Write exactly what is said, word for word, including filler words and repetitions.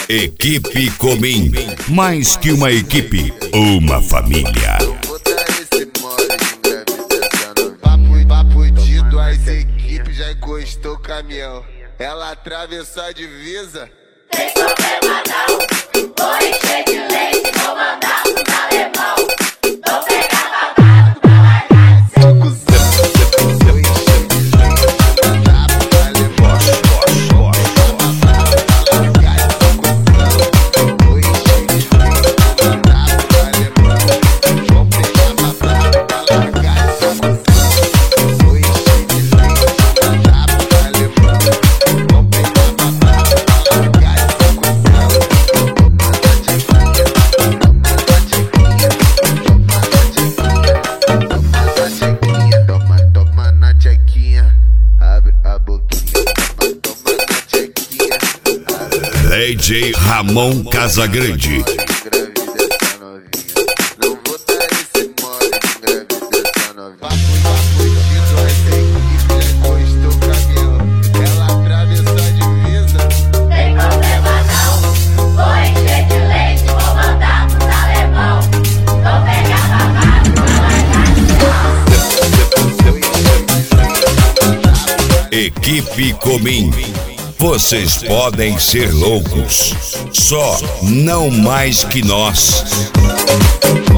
Equipe Comim, mais que uma equipe, uma família. Papo, papo de duas equipes, já encostou o caminhão. Ela atravessou a divisa. Tem problema não, vou encher de leite, vou mandar pros alemão. Vou pegar babado pra largar seu cuzão. Vou encher de leite, vou mandar pros alemão. Vou pegar babado pra largar seu cuzão. Vou encher de leite, vou mandar pros alemão. Vou pegar babado pra largar seu cuzão. Vou encher de leite, vou mandar pros alemão. Vou pegar babado pra largar seu cuzão. Toma, toma na tchequinha, abre a boquinha. Toma, toma na tchequinha, D J Ramon Casagrande. engravida essa novinha. Não vou dar esse mole, engravida essa novinha. Papo, papo de duas equipes, já encostou o caminhão. Ela atravessou a divisa. Tem problema não, vou encher de leite, vou mandar pros alemão. Vou pegar babado pra largar Equipe Comim. Vocês podem ser loucos, só não mais que nós.